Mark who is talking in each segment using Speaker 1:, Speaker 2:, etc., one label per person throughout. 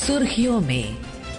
Speaker 1: सुर्खियों में।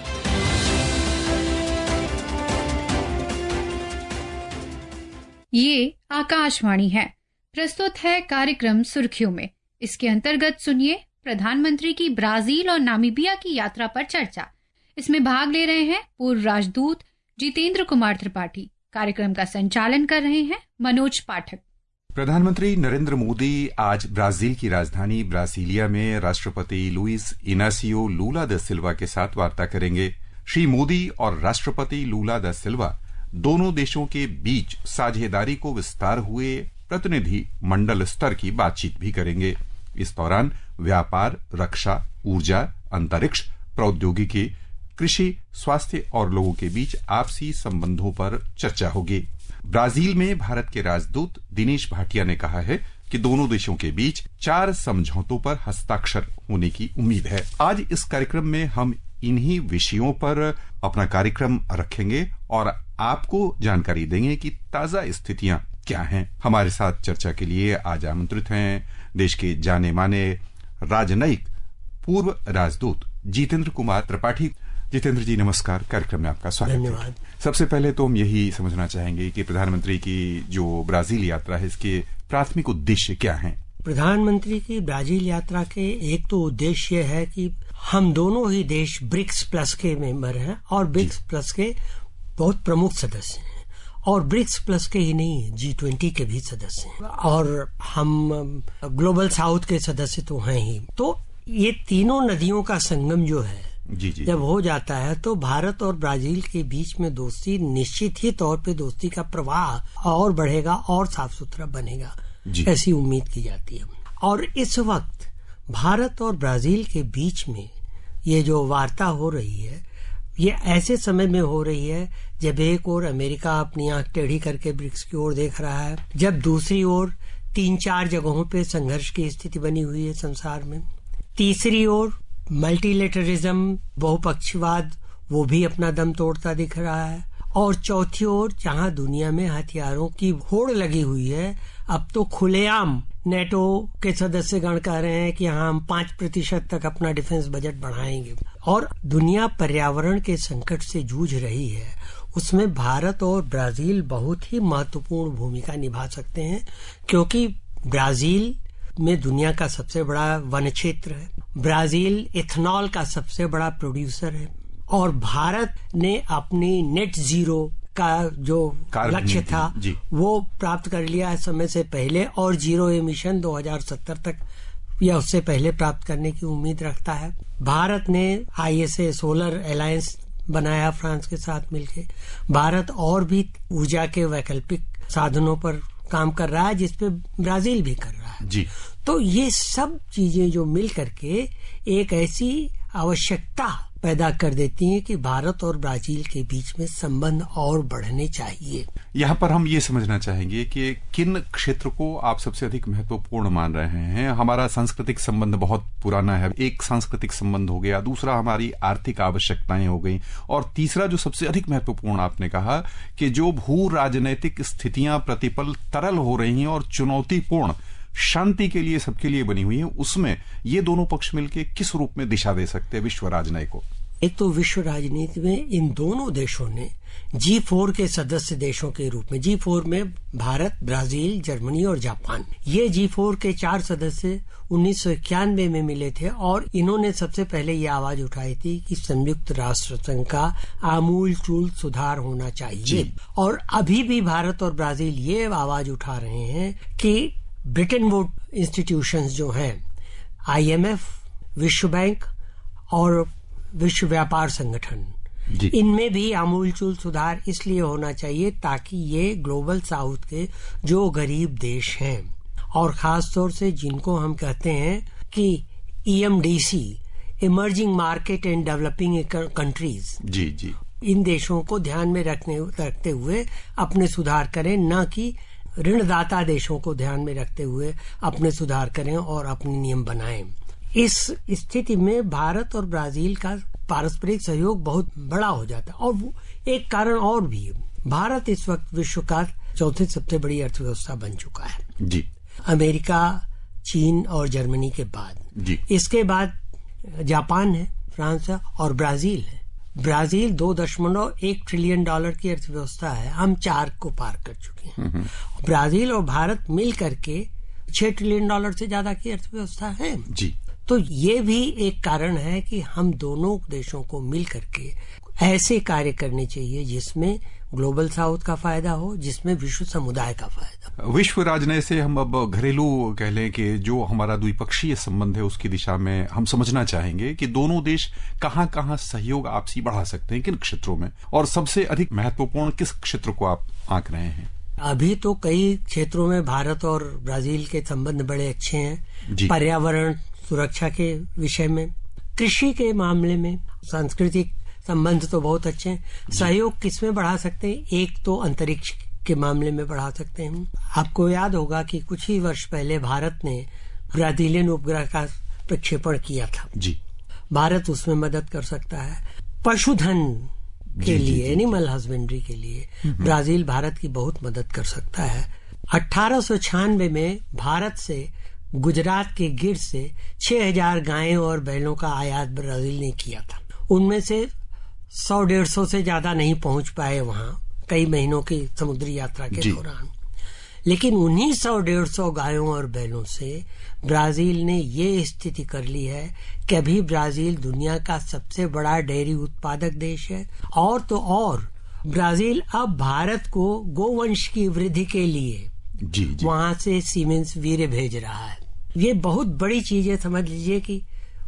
Speaker 2: ये आकाशवाणी है। प्रस्तुत है कार्यक्रम सुर्खियों में। इसके अंतर्गत सुनिए प्रधानमंत्री की ब्राजील और नामीबिया की यात्रा पर चर्चा। इसमें भाग ले रहे हैं पूर्व राजदूत जितेंद्र कुमार त्रिपाठी। कार्यक्रम का संचालन कर रहे हैं मनोज पाठक।
Speaker 3: प्रधानमंत्री नरेंद्र मोदी आज ब्राजील की राजधानी ब्रासिलिया में राष्ट्रपति लुइस इनासियो लूला दा सिल्वा के साथ वार्ता करेंगे। श्री मोदी और राष्ट्रपति लूला दा सिल्वा दोनों देशों के बीच साझेदारी को विस्तार हुए प्रतिनिधि मंडल स्तर की बातचीत भी करेंगे। इस दौरान व्यापार, रक्षा, ऊर्जा, अंतरिक्ष, प्रौद्योगिकी, कृषि, स्वास्थ्य और लोगों के बीच आपसी संबंधों पर चर्चा होगी। ब्राजील में भारत के राजदूत दिनेश भाटिया ने कहा है कि दोनों देशों के बीच 4 समझौतों पर हस्ताक्षर होने की उम्मीद है। आज इस कार्यक्रम में हम इन्हीं विषयों पर अपना कार्यक्रम रखेंगे और आपको जानकारी देंगे कि ताजा स्थितियां क्या हैं। हमारे साथ चर्चा के लिए आज आमंत्रित हैं देश के जाने माने राजनयिक पूर्व राजदूत जितेंद्र कुमार त्रिपाठी। जितेंद्र जी नमस्कार, कार्यक्रम में आपका स्वागत है।
Speaker 4: धन्यवाद।
Speaker 3: सबसे पहले तो हम यही समझना चाहेंगे कि प्रधानमंत्री की जो ब्राजील यात्रा है इसके प्राथमिक उद्देश्य क्या हैं?
Speaker 4: प्रधानमंत्री की ब्राजील यात्रा के एक तो उद्देश्य है कि हम दोनों ही देश ब्रिक्स प्लस के मेंबर हैं और ब्रिक्स प्लस के बहुत प्रमुख सदस्य हैं और ब्रिक्स प्लस के ही नहीं G20 के भी सदस्य हैं और हम ग्लोबल साउथ के सदस्य तो हैं ही। तो ये तीनों नदियों का संगम जो है
Speaker 3: जी।
Speaker 4: जब हो जाता है तो भारत और ब्राजील के बीच में दोस्ती निश्चित ही तौर पे दोस्ती का प्रवाह और बढ़ेगा और साफ सुथरा बनेगा, ऐसी उम्मीद की जाती है। और इस वक्त भारत और ब्राजील के बीच में ये जो वार्ता हो रही है ये ऐसे समय में हो रही है जब एक ओर अमेरिका अपनी आंख टेढ़ी करके ब्रिक्स की ओर देख रहा है, जब दूसरी ओर 3-4 जगहों पे संघर्ष की स्थिति बनी हुई है संसार में, तीसरी ओर मल्टीलेटरिज्म, बहुपक्षवाद, वो भी अपना दम तोड़ता दिख रहा है, और चौथी ओर जहां दुनिया में हथियारों की होड़ लगी हुई है, अब तो खुलेआम नेटो के सदस्यगण कह रहे हैं कि हम 5% तक अपना डिफेंस बजट बढ़ाएंगे और दुनिया पर्यावरण के संकट से जूझ रही है। उसमें भारत और ब्राजील बहुत ही महत्वपूर्ण भूमिका निभा सकते हैं क्योंकि ब्राजील में दुनिया का सबसे बड़ा वन क्षेत्र है, ब्राजील इथेनॉल का सबसे बड़ा प्रोड्यूसर है और भारत ने अपनी नेट जीरो का जो लक्ष्य था वो प्राप्त कर लिया है समय से पहले और जीरो एमिशन 2070 तक या उससे पहले प्राप्त करने की उम्मीद रखता है। भारत ने ISA सोलर अलायंस बनाया फ्रांस के साथ मिलकर। भारत और भी ऊर्जा के वैकल्पिक साधनों पर काम कर रहा है जिसपे ब्राजील भी कर रहा है
Speaker 3: जी।
Speaker 4: तो ये सब चीजें जो मिल करके एक ऐसी आवश्यकता पैदा कर देती हैं कि भारत और ब्राजील के बीच में संबंध और बढ़ने चाहिए।
Speaker 3: यहाँ पर हम ये समझना चाहेंगे कि किन क्षेत्र को आप सबसे अधिक महत्वपूर्ण मान रहे हैं? हमारा सांस्कृतिक संबंध बहुत पुराना है, एक सांस्कृतिक संबंध हो गया, दूसरा हमारी आर्थिक आवश्यकताएं हो गई और तीसरा जो सबसे अधिक महत्वपूर्ण आपने कहा कि जो भू राजनैतिक स्थितियां प्रतिपल तरल हो रही हैं और चुनौतीपूर्ण शांति के लिए सबके लिए बनी हुई है, उसमें ये दोनों पक्ष मिलकर किस रूप में दिशा दे सकते हैं विश्व राजनयिक को?
Speaker 4: एक तो विश्व राजनीति में इन दोनों देशों ने G4 के सदस्य देशों के रूप में, G4 में भारत, ब्राजील, जर्मनी और जापान, ये G4 के 4 सदस्य 1991 में मिले थे और इन्होंने सबसे पहले ये आवाज उठाई थी कि संयुक्त राष्ट्र संघ का आमूलचूल सुधार होना चाहिए। और अभी भी भारत और ब्राजील ये आवाज उठा रहे हैं कि ब्रिटेन वुड इंस्टीट्यूशंस जो हैं, IMF, विश्व बैंक और विश्व व्यापार संगठन, इनमें भी आमूलचूल सुधार इसलिए होना चाहिए ताकि ये ग्लोबल साउथ के जो गरीब देश हैं और खास तौर से जिनको हम कहते हैं कि EMDC, emerging market and developing countries,
Speaker 3: जी,
Speaker 4: इन देशों को ध्यान में रखते हुए अपने सुधार करें, न कि ऋणदाता देशों को ध्यान में रखते हुए अपने सुधार करें और अपने नियम बनाएं। इस स्थिति में भारत और ब्राजील का पारस्परिक सहयोग बहुत बड़ा हो जाता है और एक कारण और भी है, भारत इस वक्त विश्व का चौथी सबसे बड़ी अर्थव्यवस्था बन चुका है
Speaker 3: जी।
Speaker 4: अमेरिका, चीन और जर्मनी के बाद
Speaker 3: जी।
Speaker 4: इसके बाद जापान है फ्रांस है और ब्राजील है। ब्राजील 2.1 ट्रिलियन डॉलर की अर्थव्यवस्था है, हम 4 को पार कर चुके हैं। ब्राजील और भारत मिल करके 6 ट्रिलियन डॉलर से ज्यादा की अर्थव्यवस्था है
Speaker 3: जी।
Speaker 4: तो ये भी एक कारण है कि हम दोनों देशों को मिल करके ऐसे कार्य करने चाहिए जिसमें ग्लोबल साउथ का फायदा हो, जिसमें विश्व समुदाय का फायदा।
Speaker 3: विश्व राजनय से हम अब घरेलू कह लें कि जो हमारा द्विपक्षीय संबंध है उसकी दिशा में हम समझना चाहेंगे कि दोनों देश कहां कहां सहयोग आपसी बढ़ा सकते हैं, किन क्षेत्रों में, और सबसे अधिक महत्वपूर्ण किस क्षेत्र को आप आंक रहे हैं?
Speaker 4: अभी तो कई क्षेत्रों में भारत और ब्राजील के संबंध बड़े अच्छे हैं। पर्यावरण सुरक्षा के विषय में, कृषि के मामले में, सांस्कृतिक संबंध तो बहुत अच्छे हैं। सहयोग किसमें बढ़ा सकते हैं? एक तो अंतरिक्ष के मामले में बढ़ा सकते हैं। आपको याद होगा कि कुछ ही वर्ष पहले भारत ने ब्राजीलियन उपग्रह का प्रक्षेपण किया था जी। भारत उसमें मदद कर सकता है। पशुधन के लिए, एनिमल हस्बेंड्री के लिए ब्राजील भारत की बहुत मदद कर सकता है। 1896 में भारत से गुजरात के गिर से 6000 गायें और बैलों का आयात ब्राजील ने किया था। उनमें से 100-150 से ज्यादा नहीं पहुंच पाए वहां कई महीनों की समुद्री यात्रा के दौरान, लेकिन उन्हीं 100-150 गायों और बैलों से ब्राजील ने ये स्थिति कर ली है कि अभी ब्राजील दुनिया का सबसे बड़ा डेयरी उत्पादक देश है। और तो और ब्राजील अब भारत को गोवंश की वृद्धि के लिए वहां से सीमेंस वीर्य भेज रहा है। ये बहुत बड़ी चीज है, समझ लीजिए कि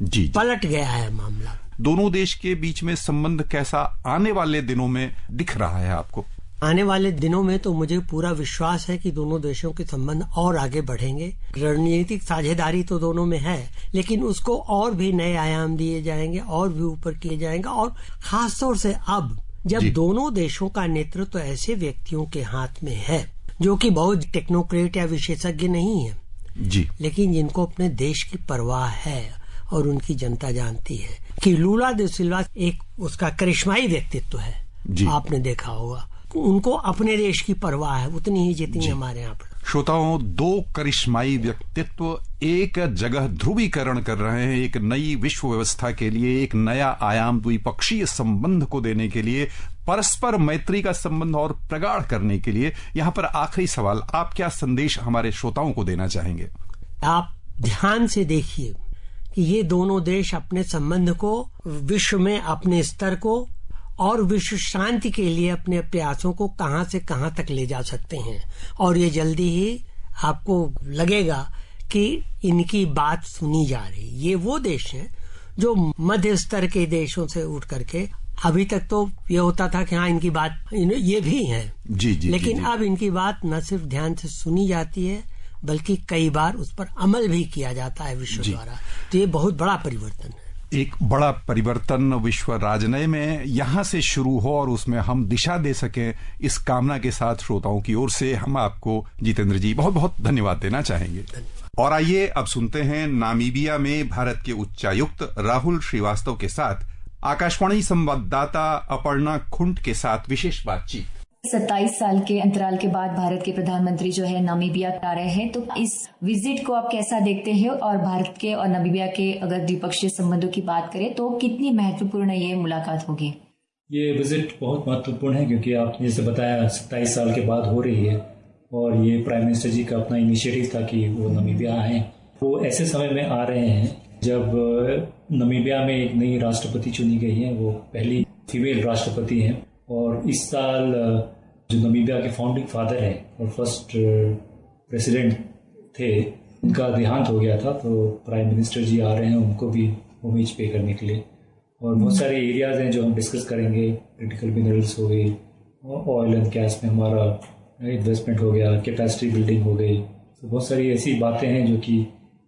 Speaker 4: पलट गया है मामला।
Speaker 3: दोनों देश के बीच में संबंध कैसा आने वाले दिनों में दिख रहा है आपको?
Speaker 4: आने वाले दिनों में तो मुझे पूरा विश्वास है कि दोनों देशों के संबंध और आगे बढ़ेंगे। रणनीतिक साझेदारी तो दोनों में है, लेकिन उसको और भी नए आयाम दिए जाएंगे और भी ऊपर किए जाएंगे। और खासतौर से अब जब दोनों देशों का नेतृत्व ऐसे व्यक्तियों के हाथ में है जो कि बहुत टेक्नोक्रेट या विशेषज्ञ नहीं है जी, लेकिन जिनको अपने देश की परवाह है और उनकी जनता जानती है कि लूला दा सिल्वा एक उसका करिश्माई व्यक्तित्व है। आपने देखा होगा, उनको अपने देश की परवाह है उतनी ही जितनी हमारे यहाँ पर।
Speaker 3: श्रोताओं, 2 करिश्माई व्यक्तित्व एक जगह ध्रुवीकरण कर रहे हैं, एक नई विश्व व्यवस्था के लिए, एक नया आयाम द्विपक्षीय संबंध को देने के लिए, परस्पर मैत्री का संबंध और प्रगाढ़ करने के लिए। यहाँ पर आखिरी सवाल, आप क्या संदेश हमारे श्रोताओं को देना चाहेंगे?
Speaker 4: आप ध्यान से देखिए कि ये दोनों देश अपने संबंध को विश्व में अपने स्तर को और विश्व शांति के लिए अपने प्रयासों को कहां से कहां तक ले जा सकते हैं। और ये जल्दी ही आपको लगेगा कि इनकी बात सुनी जा रही। ये वो देश हैं जो मध्य स्तर के देशों से उठ करके, अभी तक तो ये होता था कि हाँ इनकी बात ये भी है लेकिन अब इनकी बात न सिर्फ ध्यान से सुनी जाती है बल्कि कई बार उस पर अमल भी किया जाता है विश्व द्वारा। तो ये बहुत बड़ा परिवर्तन है।
Speaker 3: एक बड़ा परिवर्तन विश्व राजनय में यहाँ से शुरू हो और उसमें हम दिशा दे सकें, इस कामना के साथ श्रोताओं की ओर से हम आपको जितेंद्र जी बहुत बहुत धन्यवाद देना चाहेंगे। और आइए अब सुनते हैं नामीबिया में भारत के उच्चायुक्त राहुल श्रीवास्तव के साथ आकाशवाणी संवाददाता अपर्णा खुंट के साथ विशेष बातचीत।
Speaker 1: 27 साल के अंतराल के बाद भारत के प्रधानमंत्री जो है नामीबिया आ रहे हैं, तो इस विजिट को आप कैसा देखते हैं? और भारत के और नामीबिया के अगर द्विपक्षीय संबंधों की बात करें तो कितनी महत्वपूर्ण ये मुलाकात होगी?
Speaker 5: ये विजिट बहुत महत्वपूर्ण है क्योंकि आपने जैसे बताया 27 साल के बाद हो रही है और ये प्राइम मिनिस्टर जी का अपना इनिशिएटिव था कि वो नामीबिया आए। वो ऐसे समय में आ रहे हैं जब नामीबिया में एक नई राष्ट्रपति चुनी गई है, वो पहली फीमेल राष्ट्रपति हैं। और इस साल जो नामीबिया के फाउंडिंग फादर हैं और फर्स्ट प्रेसिडेंट थे, उनका देहांत हो गया था। तो प्राइम मिनिस्टर जी आ रहे हैं उनको भी होमेज पे करने के लिए। और बहुत सारे एरियाज हैं जो हम डिस्कस करेंगे। क्रिटिकल मिनरल्स हो गई, ऑयल एंड गैस में हमारा इन्वेस्टमेंट हो गया, कैपेसिटी बिल्डिंग हो गई। तो बहुत सारी ऐसी बातें हैं जो कि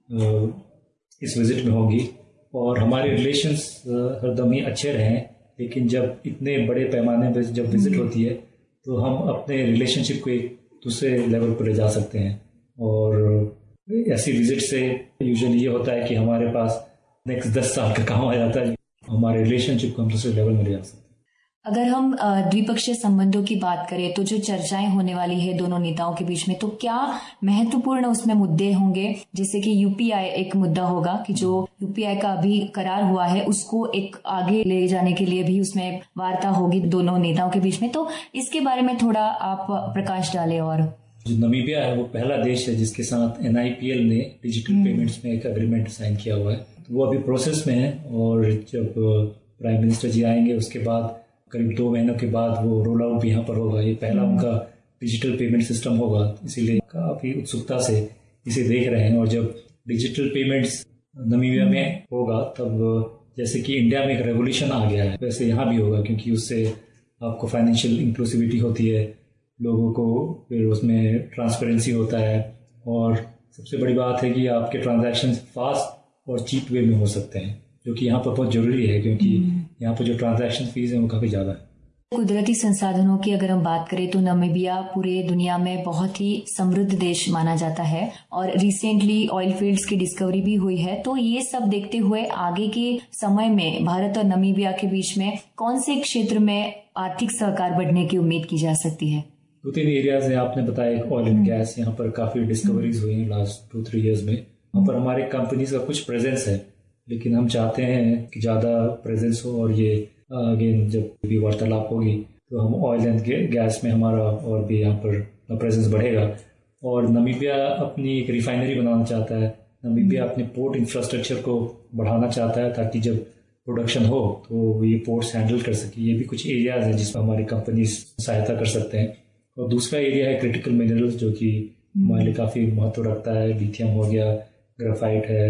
Speaker 5: इस विजिट में होंगी। और हमारे रिलेशंस हरदम ही अच्छे रहें, लेकिन जब इतने बड़े पैमाने पर जब विजिट होती है तो हम अपने रिलेशनशिप को एक दूसरे लेवल पर ले जा सकते हैं। और ऐसी विजिट से यूजुअली ये होता है कि हमारे पास नेक्स्ट 10 साल का काम आ जाता है, हमारे रिलेशनशिप को हम दूसरे लेवल में ले जा सकते हैं।
Speaker 1: अगर हम द्विपक्षीय संबंधों की बात करें तो जो चर्चाएं होने वाली है दोनों नेताओं के बीच में, तो क्या महत्वपूर्ण उसमें मुद्दे होंगे? जैसे कि यूपीआई एक मुद्दा होगा कि जो यूपीआई का अभी करार हुआ है उसको एक आगे ले जाने के लिए भी उसमें वार्ता होगी दोनों नेताओं के बीच में, तो इसके बारे में थोड़ा आप प्रकाश डालें। और
Speaker 5: जो नामीबिया है वो पहला देश है जिसके साथ NIPL ने डिजिटल पेमेंट्स में एक एग्रीमेंट साइन किया हुआ है, तो वो अभी प्रोसेस में है और जब प्राइम मिनिस्टर जी आएंगे उसके बाद करीब 2 महीनों के बाद वो रोल आउट भी यहाँ पर होगा। ये पहला उनका डिजिटल पेमेंट सिस्टम होगा, इसीलिए काफ़ी उत्सुकता से इसे देख रहे हैं। और जब डिजिटल पेमेंट्स नामीबिया में होगा तब जैसे कि इंडिया में एक रेवोल्यूशन आ गया है वैसे यहाँ भी होगा, क्योंकि उससे आपको फाइनेंशियल इंक्लूसिविटी होती है, लोगों को फिर उसमें ट्रांसपेरेंसी होता है और सबसे बड़ी बात है कि आपके ट्रांजैक्शन फास्ट और चीप वे में हो सकते हैं, जो कि यहाँ पर बहुत जरूरी है क्योंकि यहाँ पर जो ट्रांजैक्शन फीस है वो काफी ज्यादा है।
Speaker 1: कुदरती संसाधनों की अगर हम बात करें तो नामीबिया पूरे दुनिया में बहुत ही समृद्ध देश माना जाता है और रिसेंटली ऑयल फील्ड्स की डिस्कवरी भी हुई है। तो ये सब देखते हुए आगे के समय में भारत और नामीबिया के बीच में कौन से क्षेत्र में आर्थिक सहकार बढ़ने की उम्मीद की जा सकती है?
Speaker 5: 2-3 एरियाज है, आपने बताया ऑयल एंड गैस, यहाँ पर काफी डिस्कवरीज हुई हैं लास्ट 2-3 इयर्स में। यहाँ पर हमारे कंपनीज का कुछ प्रेजेंस है, लेकिन हम चाहते हैं कि ज्यादा प्रेजेंस हो और ये अगेन जब भी वार्तालाप होगी तो हम ऑयल एंड गैस में हमारा और भी यहाँ पर प्रेजेंस बढ़ेगा। और नामीबिया अपनी एक रिफाइनरी बनाना चाहता है, नामीबिया अपने पोर्ट इंफ्रास्ट्रक्चर को बढ़ाना चाहता है ताकि जब प्रोडक्शन हो तो ये पोर्ट्स हैंडल कर सके। ये भी कुछ एरियाज हैं जिसमें हमारी कंपनी सहायता कर सकते हैं। और दूसरा एरिया है क्रिटिकल मिनरल्स, जो कि हमारे लिए काफ़ी महत्व रखता है। लिथियम हो गया, ग्राफाइट है,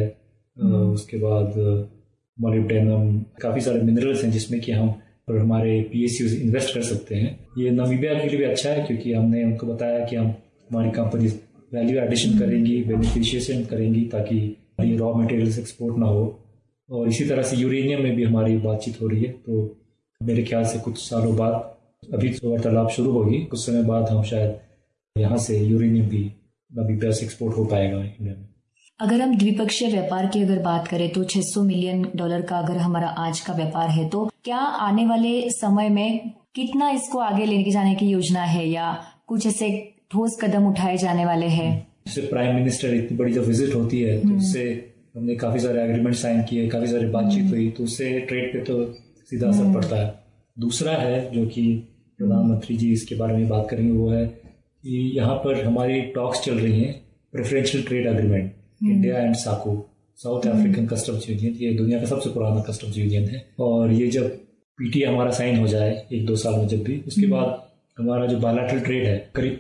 Speaker 5: उसके बाद मोलिब्डेनम, काफ़ी सारे मिनरल्स हैं जिसमें कि हम और हमारे PSUs इन्वेस्ट कर सकते हैं। ये नामीबिया के लिए भी अच्छा है क्योंकि हमने उनको बताया कि हम हमारी कंपनी वैल्यू एडिशन करेंगी, बेनिफिशिएशन करेंगी ताकि ये रॉ मटेरियल्स एक्सपोर्ट ना हो। और इसी तरह से यूरेनियम में भी हमारी बातचीत हो रही है, तो मेरे ख्याल से कुछ सालों बाद, अभी तो वार्तालाप शुरू होगी, कुछ समय बाद हम शायद यहाँ से यूरेनियम भी नामीबिया से एक्सपोर्ट हो पाएगा इंडिया में।
Speaker 1: अगर हम द्विपक्षीय व्यापार की अगर बात करें तो $600 मिलियन का अगर हमारा आज का व्यापार है, तो क्या आने वाले समय में कितना इसको आगे लेके जाने की योजना है या कुछ ऐसे ठोस कदम उठाए जाने वाले हैं?
Speaker 5: जैसे प्राइम मिनिस्टर इतनी बड़ी जब विजिट होती है तो उससे हमने काफी सारे एग्रीमेंट साइन किए, काफी सारी बातचीत हुई, तो उससे ट्रेड पे तो सीधा असर पड़ता है। दूसरा है जो कि प्रधानमंत्री जी इसके बारे में बात करेंगे, वो है कि यहाँ पर हमारी टॉक्स चल रही हैं preferential trade agreement India and SACU, South African customs union. ये दुनिया का सबसे पुराना कस्टम्स यूनियन है और ये जब PTA हमारा साइन हो जाए 1-2 साल में, जब भी उसके बाद हमारा जो बायलैटरल ट्रेड है करीब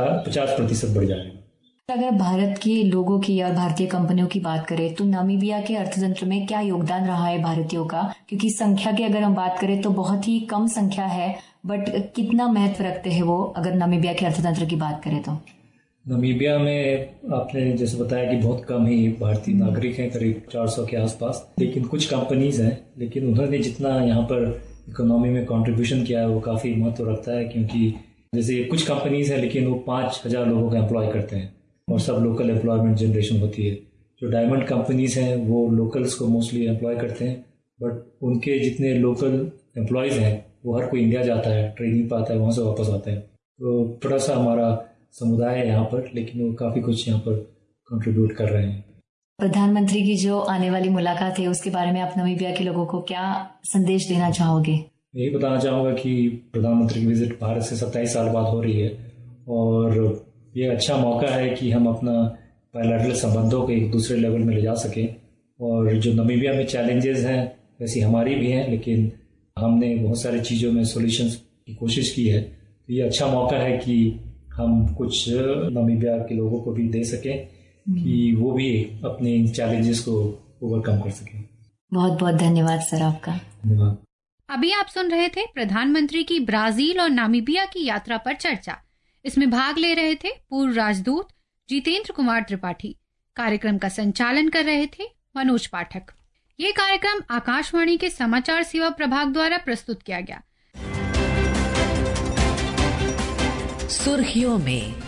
Speaker 5: 50% बढ़ जाएगा।
Speaker 1: अगर भारत के लोगों की और भारतीय कंपनियों की बात करें तो नामीबिया के अर्थतंत्र में क्या योगदान रहा है भारतीयों का? क्योंकि संख्या की अगर हम बात करें तो बहुत ही कम संख्या है, बट कितना महत्व रखते हैं वो अगर नामीबिया के अर्थतंत्र की बात करें तो?
Speaker 5: नामीबिया में आपने जैसे बताया कि बहुत कम ही भारतीय नागरिक हैं, करीब 400 के आसपास, लेकिन कुछ कंपनीज हैं, लेकिन उन्होंने जितना यहाँ पर इकोनॉमी में कंट्रीब्यूशन किया है वो काफ़ी महत्व रखता है। क्योंकि जैसे कुछ कंपनीज हैं लेकिन वो 5000 लोगों का एम्प्लॉय करते हैं और सब लोकल एम्प्लॉयमेंट जनरेशन होती है। जो डायमंड कंपनीज हैं वो लोकल्स को मोस्टली एम्प्लॉय करते हैं, बट उनके जितने लोकल एम्प्लॉयज़ हैं वो हर कोई इंडिया जाता है, ट्रेनिंग पाता है, वहाँ से वापस आता है। तो थोड़ा सा हमारा समुदाय है यहाँ पर, लेकिन वो काफ़ी कुछ यहाँ पर कंट्रीब्यूट कर रहे हैं।
Speaker 1: प्रधानमंत्री की जो आने वाली मुलाकात है उसके बारे में आप नामीबिया के लोगों को क्या संदेश देना चाहोगे?
Speaker 5: यही बताना चाहूँगा कि प्रधानमंत्री की विजिट भारत से 27 साल बाद हो रही है और ये अच्छा मौका है कि हम अपना बायलैटरल संबंधों को एक दूसरे लेवल में ले जा सकें। और जो नामीबिया में चैलेंजेस हैं वैसी हमारी भी हैं, लेकिन हमने बहुत सारी चीज़ों में सॉल्यूशंस की कोशिश की है। तो ये अच्छा मौका है कि हम कुछ नामीबिया के लोगों को भी दे सकें कि वो भी अपने चैलेंजेस को ओवरकम कर सकें।
Speaker 1: बहुत बहुत धन्यवाद सर आपका।
Speaker 5: धन्यवाद।
Speaker 2: अभी आप सुन रहे थे प्रधानमंत्री की ब्राजील और नामीबिया की यात्रा पर चर्चा। इसमें भाग ले रहे थे पूर्व राजदूत जितेंद्र कुमार त्रिपाठी। कार्यक्रम का संचालन कर रहे थे मनोज पाठक। ये कार्यक्रम आकाशवाणी के समाचार सेवा प्रभाग द्वारा प्रस्तुत किया गया।
Speaker 6: सुर्खियों में